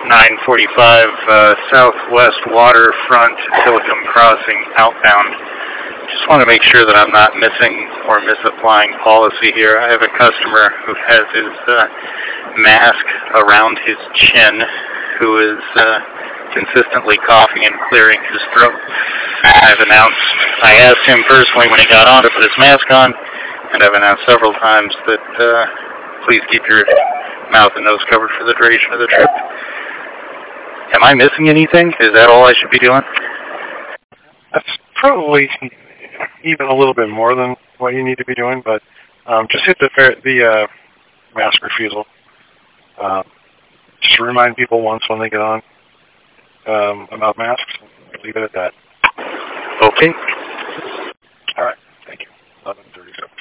945 Southwest Waterfront, Silicon Crossing, outbound. Just want to make sure that I'm not missing or misapplying policy here. I have a customer who has his mask around his chin, who is consistently coughing and clearing his throat. I asked him personally when he got on to put his mask on, and I've announced several times that please keep your mouth and nose covered for the duration of the trip. Am I missing anything? Is that all I should be doing? That's probably even a little bit more than what you need to be doing, but just hit the mask refusal. Just remind people once when they get on about masks. Leave it at that. Okay. All right. Thank you. 11:37.